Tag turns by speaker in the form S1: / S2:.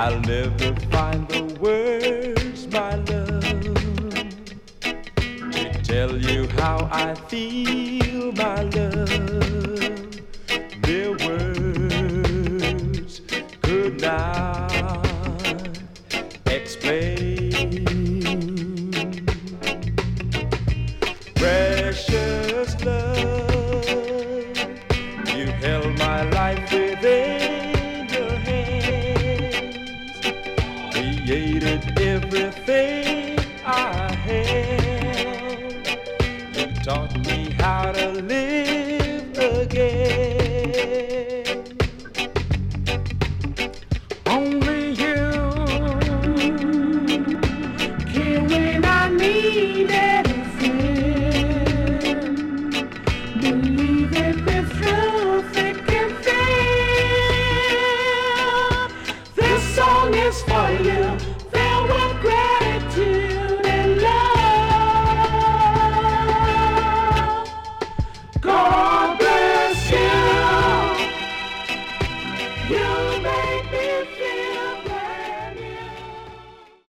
S1: I'll never find the words, my love, to tell you how I feel, my love. Mere words could not